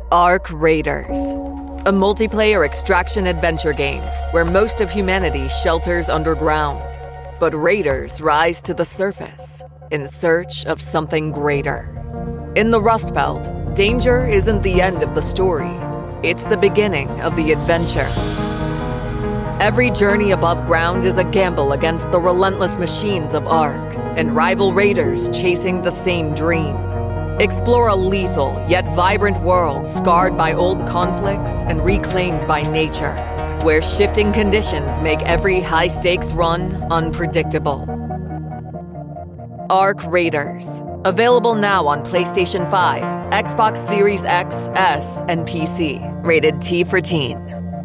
Ark Raiders, a multiplayer extraction adventure game where most of humanity shelters underground, but raiders rise to the surface in search of something greater. In the Rust Belt, danger isn't the end of the story. It's the beginning of the adventure. Every journey above ground is a gamble against the relentless machines of Ark and rival raiders chasing the same dream. Explore a lethal yet vibrant world scarred by old conflicts and reclaimed by nature, where shifting conditions make every high-stakes run unpredictable. Ark Raiders. Available now on PlayStation 5, Xbox Series X, S, and PC. Rated T for Teen.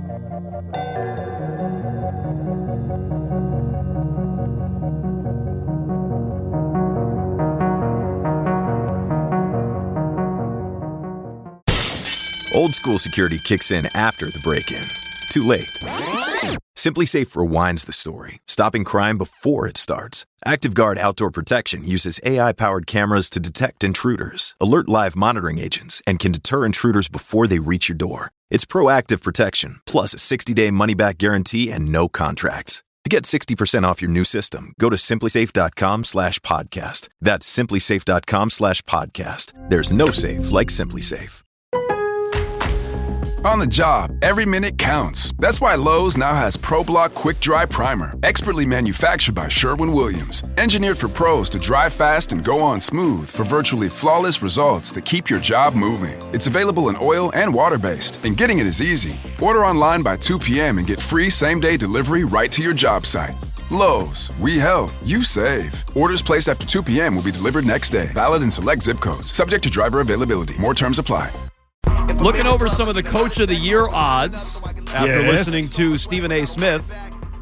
Old school security kicks in after the break-in. Too late. SimpliSafe rewinds the story, stopping crime before it starts. ActiveGuard Outdoor Protection uses AI-powered cameras to detect intruders, alert live monitoring agents, and can deter intruders before they reach your door. It's proactive protection, plus a 60-day money-back guarantee and no contracts. To get 60% off your new system, go to simplisafe.com/podcast. That's simplisafe.com/podcast. There's no safe like SimpliSafe. On the job, every minute counts. That's why Lowe's now has ProBlock Quick Dry Primer, expertly manufactured by Sherwin-Williams. Engineered for pros to dry fast and go on smooth for virtually flawless results that keep your job moving. It's available in oil and water-based, and getting it is easy. Order online by 2 p.m. and get free same-day delivery right to your job site. Lowe's, we help, you save. Orders placed after 2 p.m. will be delivered next day. Valid in select zip codes. Subject to driver availability. More terms apply. Looking over some of the Coach of the Year odds after listening to Stephen A. Smith.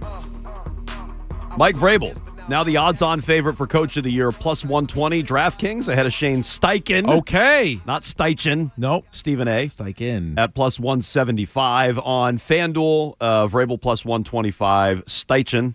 Mike Vrabel, now the odds-on favorite for Coach of the Year, plus 120. DraftKings ahead of Shane Steichen. Okay. Not Steichen. Nope. Stephen A. Steichen. At plus 175. On FanDuel, Vrabel plus 125. Steichen.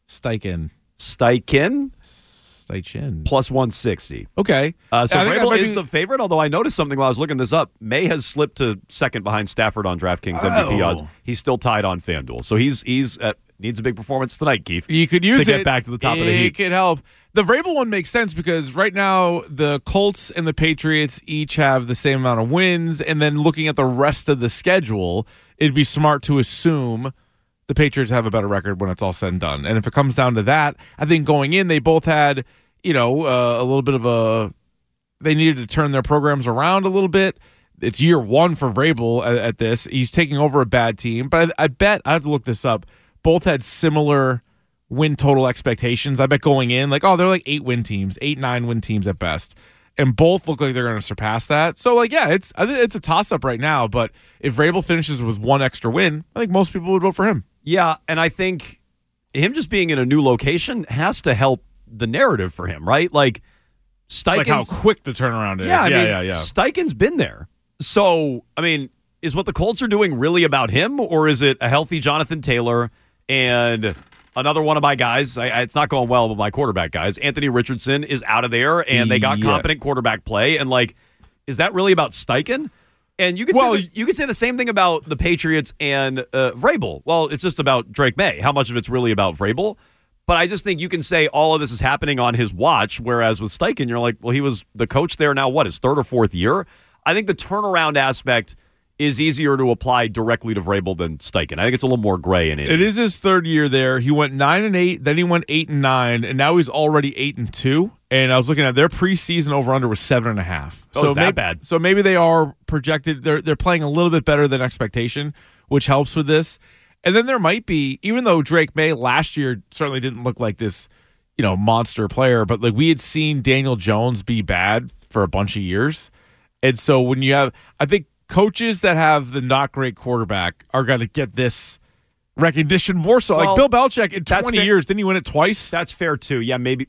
Plus 160. Okay. So Vrabel is the favorite, although I noticed something while I was looking this up. May has slipped to second behind Stafford on DraftKings MVP odds. He's still tied on FanDuel. So he's needs a big performance tonight, Keith. You could use to get back to the top of the heap. It could help. The Vrabel one makes sense because right now the Colts and the Patriots each have the same amount of wins, and then looking at the rest of the schedule, it'd be smart to assume the Patriots have a better record when it's all said and done. And if it comes down to that, I think going in, they both had, a little bit of they needed to turn their programs around a little bit. It's year one for Vrabel at this. He's taking over a bad team. But I bet, I have to look this up, both had similar win total expectations. I bet going in, they're like 8-win teams, 8-9-win teams at best. And both look like they're going to surpass that. So, I think it's a toss-up right now. But if Vrabel finishes with one extra win, I think most people would vote for him. Yeah, and I think him just being in a new location has to help the narrative for him, right? Like Steichen's, how quick the turnaround is. Yeah. Steichen's been there. So, is what the Colts are doing really about him, or is it a healthy Jonathan Taylor and another one of my guys? It's not going well with my quarterback guys. Anthony Richardson is out of there, and they got competent quarterback play. And is that really about Steichen? And you could say the same thing about the Patriots and Vrabel. Well, it's just about Drake May. How much of it's really about Vrabel? But I just think you can say all of this is happening on his watch, whereas with Steichen, you're like, well, he was the coach there now, his third or fourth year? I think the turnaround aspect is easier to apply directly to Vrabel than Steichen. I think it's a little more gray in it. It is his third year there. He went 9-8, then he went 8-9, and now he's already 8-2. And I was looking at their preseason over/under was 7.5. So is that bad? So maybe they are projected. They're playing a little bit better than expectation, which helps with this. And then there might be, even though Drake May last year certainly didn't look like this, monster player, but we had seen Daniel Jones be bad for a bunch of years. And so when you have, I think coaches that have the not great quarterback are going to get this recognition more so. Well, Bill Belichick in 20 years, didn't he win it twice? That's fair too. Yeah, maybe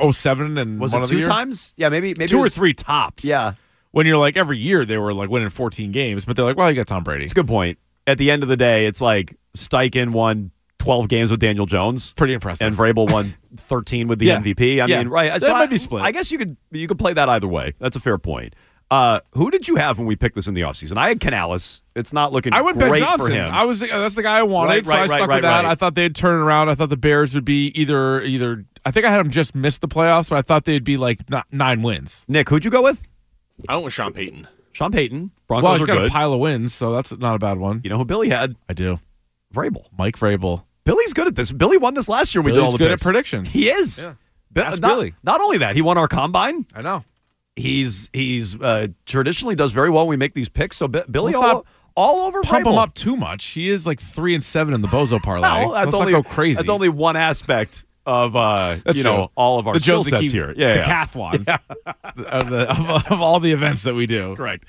07 and was one it of the 2 year? times? Yeah, maybe 2 or 3 tops. Yeah. When you're every year they were winning 14 games, but they're you got Tom Brady. It's a good point. At the end of the day, it's Steichen won 12 games with Daniel Jones. Pretty impressive. And Vrabel won 13 with the MVP. I mean, right. That might be split. I guess you could play that either way. That's a fair point. Who did you have when we picked this in the offseason? I had Canales. It's not looking I went great Ben Johnson. for him. That's the guy I wanted, so I stuck with that. I thought they'd turn it around. I thought the Bears would be either. I think I had them just miss the playoffs, but I thought they'd be like 9 wins. Nick, who'd you go with? I went with Sean Payton. Sean Payton. Broncos well, he's are got good. a pile of wins, so that's not a bad one. You know who Billy had? I do. Vrabel. Mike Vrabel. Billy's good at this. Billy won this last year. We did all the good picks. at predictions. He is. Yeah. Not, Billy. Not only that, he won our combine. I know. He's traditionally does very well when we make these picks. So Billy Let's all over pump Vrabel. him up too much. He is like 3-7 in the Bozo parlay. No, Let's not go crazy. That's only one aspect of That's true. all of our the skill Jones sets here. Yeah, decathlon of all the events that we do. Correct.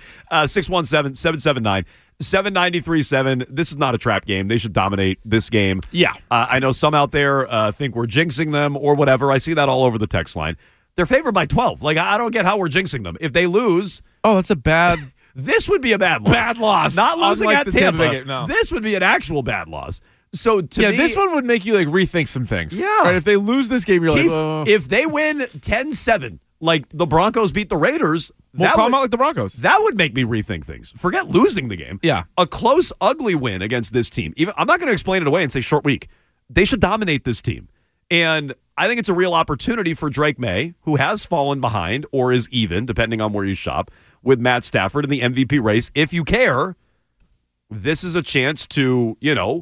617-779-7937. This is not a trap game. They should dominate this game. Yeah. I know some out there think we're jinxing them or whatever. I see that all over the text line. They're favored by 12. Like, I don't get how we're jinxing them. If they lose, Oh, that's a bad this would be a bad loss. bad loss. Not losing Unlike at the Tampa. Bay game, no. This would be an actual bad loss. So to me, this one would make you like rethink some things. Yeah. Right? If they lose this game, you're Keith, like, oh. if they win 10-7, like the Broncos beat the Raiders, We'll call them out like the Broncos. that would make me rethink things. Forget losing the game. Yeah. A close, ugly win against this team. Even I'm not going to explain it away and say short week. They should dominate this team. And I think it's a real opportunity for Drake May, who has fallen behind or is even, depending on where you shop, with Matt Stafford in the MVP race. If you care, this is a chance to,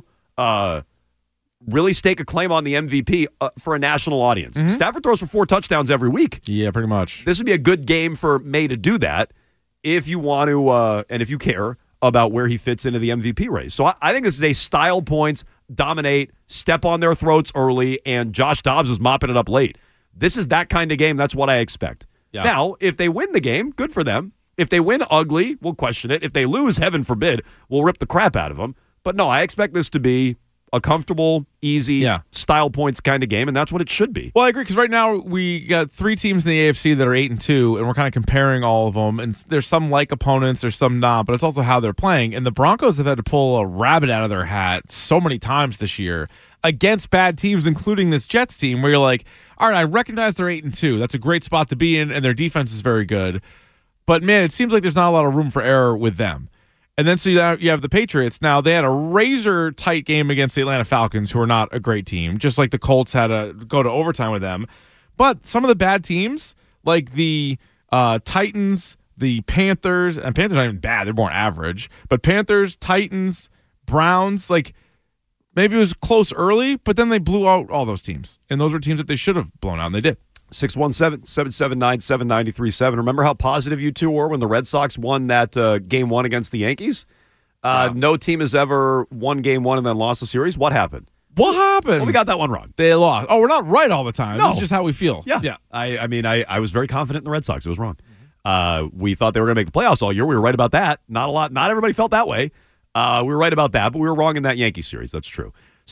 really stake a claim on the MVP for a national audience. Mm-hmm. Stafford throws for 4 touchdowns every week. Yeah, pretty much. This would be a good game for May to do that if you want to, and if you care about where he fits into the MVP race. So I think this is a style points, dominate, step on their throats early, and Josh Dobbs is mopping it up late. This is that kind of game. That's what I expect. Yeah. Now, if they win the game, good for them. If they win ugly, we'll question it. If they lose, heaven forbid, we'll rip the crap out of them. But no, I expect this to be a comfortable, easy, style points kind of game, and that's what it should be. Well, I agree, because right now we got 3 teams in the AFC that are 8-2, and we're kind of comparing all of them, and there's some like opponents, there's some not, but it's also how they're playing, and the Broncos have had to pull a rabbit out of their hat so many times this year against bad teams, including this Jets team, where you're like, all right, I recognize they're 8-2. That's a great spot to be in, and their defense is very good. But, man, it seems like there's not a lot of room for error with them. And then so you have the Patriots. Now, they had a razor-tight game against the Atlanta Falcons, who are not a great team, just like the Colts had to go to overtime with them. But some of the bad teams, like the Titans, the Panthers, and Panthers aren't even bad. They're more average. But Panthers, Titans, Browns, like maybe it was close early, but then they blew out all those teams. And those were teams that they should have blown out, and they did. 617-779-7937. Remember how positive you two were when the Red Sox won that Game 1 against the Yankees? No team has ever won Game 1 and then lost the series. What happened? What happened? Well, we got that one wrong. They lost. Oh, we're not right all the time. No. This is just how we feel. Yeah. I was very confident in the Red Sox. It was wrong. We thought they were going to make the playoffs all year. We were right about that. Not everybody felt that way. We were right about that, but we were wrong in that Yankee series. That's true.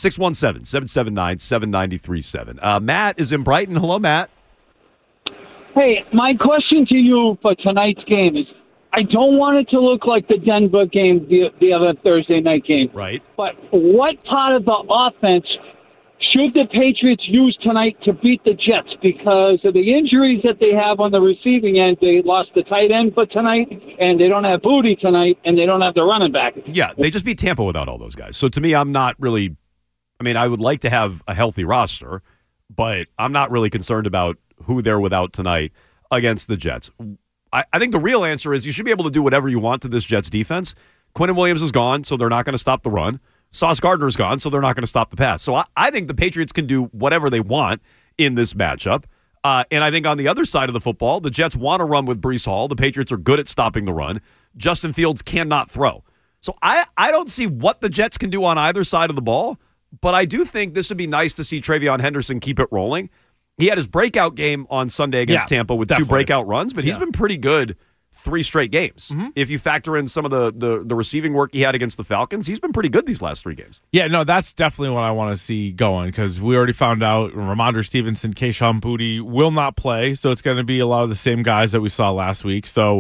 617-779-7937. Matt is in Brighton. Hello, Matt. Hey, my question to you for tonight's game is, I don't want it to look like the Denver game, the other Thursday night game. Right. But what part of the offense should the Patriots use tonight to beat the Jets? Because of the injuries that they have on the receiving end, they lost the tight end for tonight, and they don't have Booty tonight, and they don't have the running back. Yeah, they just beat Tampa without all those guys. So to me, I'm not really – I mean, I would like to have a healthy roster, but I'm not really concerned about who they're without tonight against the Jets. I think the real answer is you should be able to do whatever you want to this Jets defense. Quinnen Williams is gone, so they're not going to stop the run. Sauce Gardner's gone, so they're not going to stop the pass. So I think the Patriots can do whatever they want in this matchup. And I think on the other side of the football, the Jets want to run with Breece Hall. The Patriots are good at stopping the run. Justin Fields cannot throw. So I don't see what the Jets can do on either side of the ball, but I do think this would be nice to see Travion Henderson keep it rolling. He had his breakout game on Sunday against Tampa with definitely 2 breakout runs, but he's been pretty good 3 straight games. Mm-hmm. If you factor in some of the receiving work he had against the Falcons, he's been pretty good these last 3 games. Yeah, no, that's definitely what I want to see going, because we already found out Ramondre Stevenson, Kayshon Boutte will not play, so it's going to be a lot of the same guys that we saw last week. So,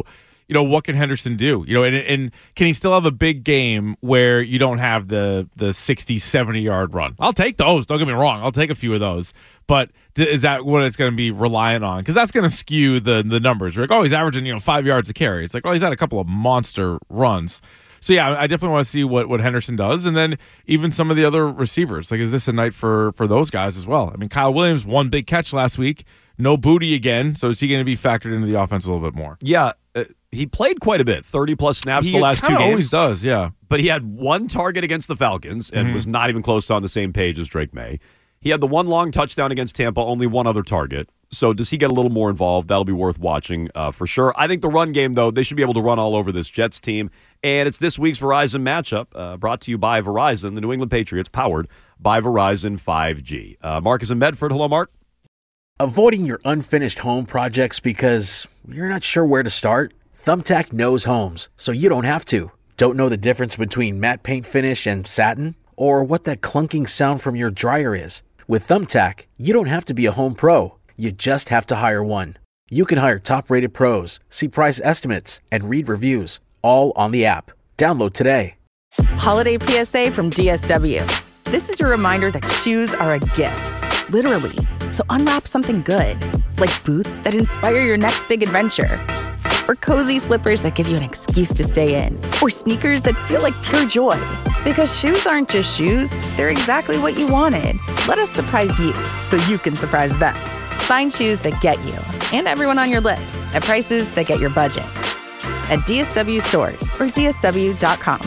what can Henderson do? And can he still have a big game where you don't have the 60, 70-yard run? I'll take those. Don't get me wrong. I'll take a few of those. But is that what it's going to be reliant on? Because that's going to skew the numbers. We're like, he's averaging 5 yards a carry. It's like, he's had a couple of monster runs. So, yeah, I definitely want to see what Henderson does. And then even some of the other receivers. Like, is this a night for those guys as well? I mean, Kyle Williams, one big catch last week. No Booty again. So is he going to be factored into the offense a little bit more? Yeah, he played quite a bit, 30-plus snaps the last 2 games. He always does, yeah. But he had one target against the Falcons and was not even close to on the same page as Drake May. He had the one long touchdown against Tampa, only one other target. So does he get a little more involved? That'll be worth watching for sure. I think the run game, though, they should be able to run all over this Jets team. And it's this week's Verizon matchup brought to you by Verizon, the New England Patriots, powered by Verizon 5G. Mark is in Medford. Hello, Mark. Avoiding your unfinished home projects because you're not sure where to start? Thumbtack knows homes, so you don't have to. Don't know the difference between matte paint finish and satin? Or what that clunking sound from your dryer is? With Thumbtack, you don't have to be a home pro. You just have to hire one. You can hire top-rated pros, see price estimates, and read reviews, all on the app. Download today. Holiday PSA from DSW. This is your reminder that shoes are a gift, literally. So unwrap something good, like boots that inspire your next big adventure, or cozy slippers that give you an excuse to stay in, or sneakers that feel like pure joy. Because shoes aren't just shoes, they're exactly what you wanted. Let us surprise you so you can surprise them. Find shoes that get you and everyone on your list at prices that get your budget. At DSW stores or DSW.com.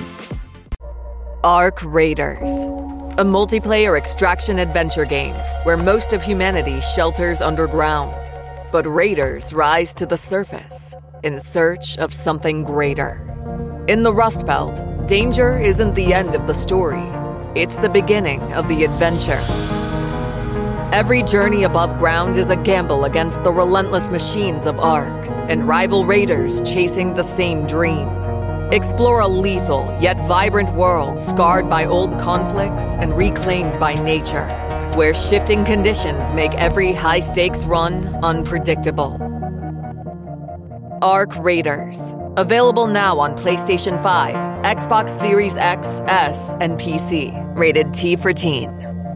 Arc Raiders, a multiplayer extraction adventure game where most of humanity shelters underground. But raiders rise to the surface in search of something greater. In the Rust Belt, danger isn't the end of the story. It's the beginning of the adventure. Every journey above ground is a gamble against the relentless machines of Ark and rival raiders chasing the same dream. Explore a lethal yet vibrant world scarred by old conflicts and reclaimed by nature, where shifting conditions make every high-stakes run unpredictable. Arc Raiders. Available now on PlayStation 5, Xbox Series X, S, and PC. Rated T for Teen.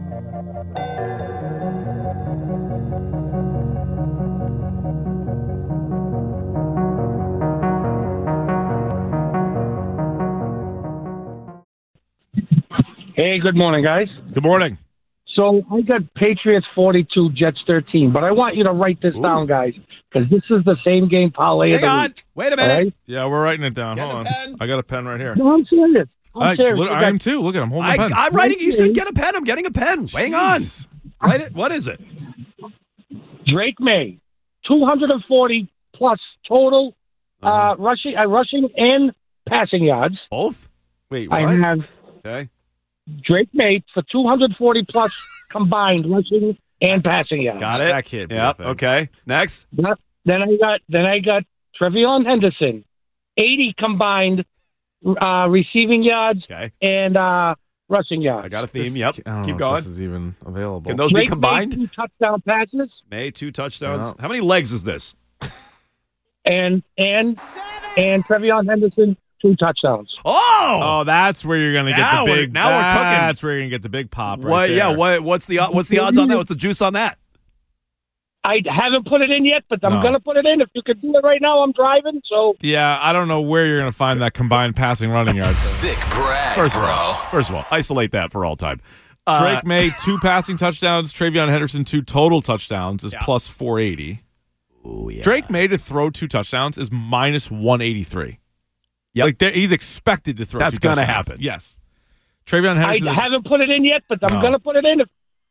Hey, good morning, guys. Good morning. So I got Patriots 42, Jets 13, but I want you to write this down, guys, because this is the same game parlay of the week. Wait a minute. Right? Yeah, we're writing it down. Get Hold a on. pen. I got a pen right here. No, I'm serious. I'm serious. I am too. Look at him holding a pen. I'm writing. You said get a pen. I'm getting a pen. Hang on. Write it. What is it? Drake May, 240 plus total rushing and passing yards. Both? Wait, what? I have Okay. Drake May for 240 plus combined rushing and passing yards. Got it. That kid. Yeah. Okay. Next. Then I got Trevion Henderson, 80 combined receiving yards and rushing yards. I got a theme. Yep. I don't know Keep if going. This is even available. Can those Drake be combined? May 2 touchdown passes May 2 touchdowns. No. How many legs is this? and Trevion Henderson 2 touchdowns. Oh. That's where you're gonna get Now the we're- big. now we're cooking. That's where you're gonna get the big pop. Right What? there. Yeah. What's the odds on that? What's the juice on that? I haven't put it in yet, but I'm No. going to put it in. If you could do it right now, I'm driving. So Yeah, I don't know where you're gonna find that combined passing running yards. Sick brag, First bro. of all, isolate that for all time. Drake May 2 passing touchdowns. Travion Henderson 2 total touchdowns is Yeah. plus 480. Oh yeah. Drake May to throw 2 touchdowns is minus 183. Yep. Like he's expected to throw. That's 2 gonna touchdowns. happen. Yes. Travion I Henderson. is- haven't put it in yet, but I'm No. going to put it in.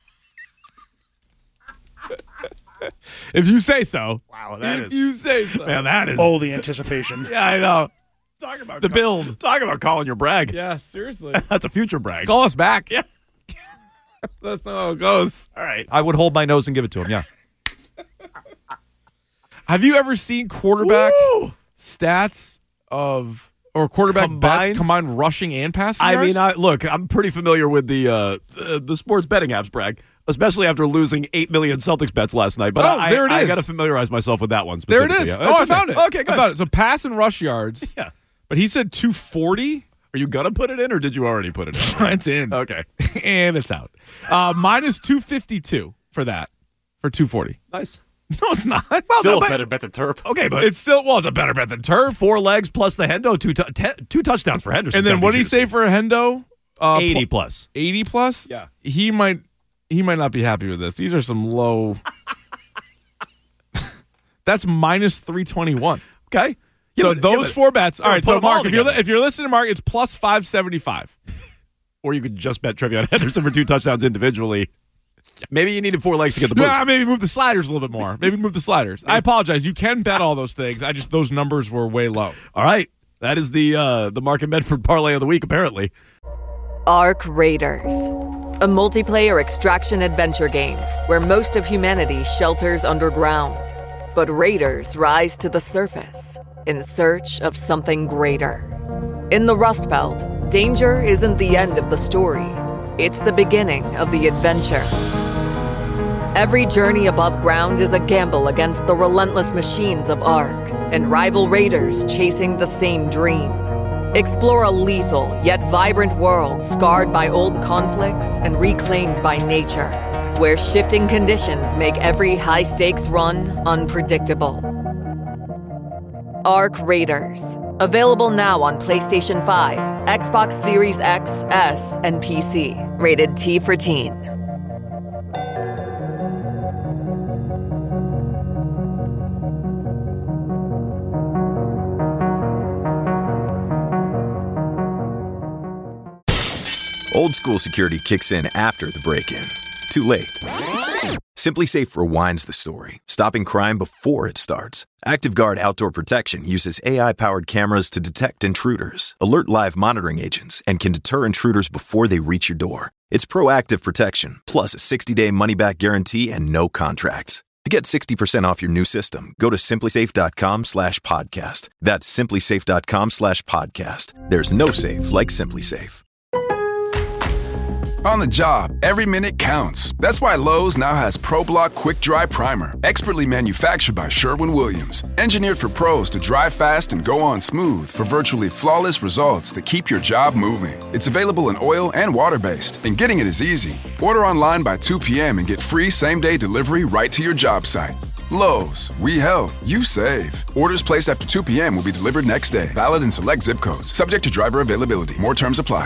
If you say so. Wow. If you say so. Man, that is. Oh, the anticipation. Yeah, I know. Talk about The build. Talk about calling your brag. Yeah, seriously. That's a future brag. Call us back. Yeah. That's how it goes. All right. I would hold my nose and give it to him. Yeah. Have you ever seen quarterback Woo! stats of or quarterback bets combined rushing and passing I yards? mean, look, I'm pretty familiar with the sports betting apps, brag. especially after losing 8 million Celtics bets last night. But there it is. I got to familiarize myself with that one There specifically. it is. Yeah. I found it. Okay, good. I found it. So pass and rush yards. Yeah. But he said 240. Are you going to put it in, or did you already put it in? It's in. Okay. And it's out. Minus 252 for that, for 240. Nice. No, it's not. Well, Still a better bet than Terp. Okay, but It's still, it's a better bet than Turf. 4 legs plus the Hendo, two touchdowns for Henderson. And then what did he say for Hendo? 80 plus. 80 plus? Yeah. He might not be happy with this. These are some low. That's minus 321. Okay. So those 4 bets. All right. put So them all Mark, together. if you're listening to Mark, it's plus 575. Or you could just bet Trevion Henderson for 2 touchdowns individually. Maybe you needed 4 legs to get the boost. Yeah, maybe move the sliders a little bit more. Maybe move the sliders. I apologize. You can bet all those things. Those numbers were way low. All right. That is the Mark and Medford parlay of the week, apparently. Ark Raiders, a multiplayer extraction adventure game where most of humanity shelters underground. But raiders rise to the surface in search of something greater. In the Rust Belt, danger isn't the end of the story. It's the beginning of the adventure. Every journey above ground is a gamble against the relentless machines of Ark and rival raiders chasing the same dream. Explore a lethal yet vibrant world scarred by old conflicts and reclaimed by nature, where shifting conditions make every high-stakes run unpredictable. Ark Raiders. Available now on PlayStation 5, Xbox Series X, S, and PC. Rated T for Teen. Old school security kicks in after the break-in. Too late. SimpliSafe rewinds the story, stopping crime before it starts. ActiveGuard Outdoor Protection uses AI-powered cameras to detect intruders, alert live monitoring agents, and can deter intruders before they reach your door. It's proactive protection, plus a 60-day money-back guarantee and no contracts. To get 60% off your new system, go to SimpliSafe.com/podcast. That's SimpliSafe.com/podcast. There's no safe like SimpliSafe. On the job, every minute counts. That's why Lowe's now has ProBlock Quick Dry Primer, expertly manufactured by Sherwin-Williams. Engineered for pros to dry fast and go on smooth for virtually flawless results that keep your job moving. It's available in oil and water-based, and getting it is easy. Order online by 2 p.m. and get free same-day delivery right to your job site. Lowe's, we help, you save. Orders placed after 2 p.m. will be delivered next day. Valid in select zip codes. Subject to driver availability. More terms apply.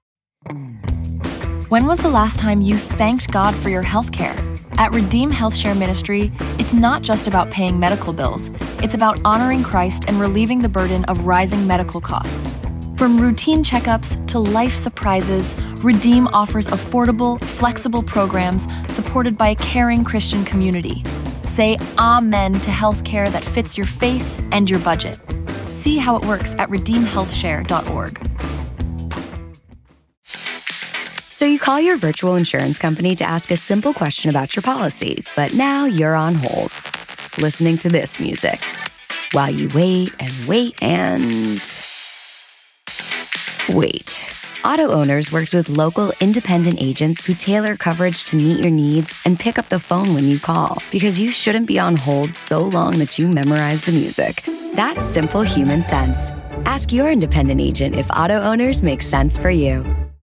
When was the last time you thanked God for your health care? At Redeem HealthShare Ministry, it's not just about paying medical bills. It's about honoring Christ and relieving the burden of rising medical costs. From routine checkups to life surprises, Redeem offers affordable, flexible programs supported by a caring Christian community. Say amen to healthcare that fits your faith and your budget. See how it works at redeemhealthshare.org. So you call your virtual insurance company to ask a simple question about your policy, but now you're on hold, listening to this music. While you wait and wait and... wait. Auto Owners works with local independent agents who tailor coverage to meet your needs and pick up the phone when you call, because you shouldn't be on hold so long that you memorize the music. That's simple human sense. Ask your independent agent if Auto Owners makes sense for you.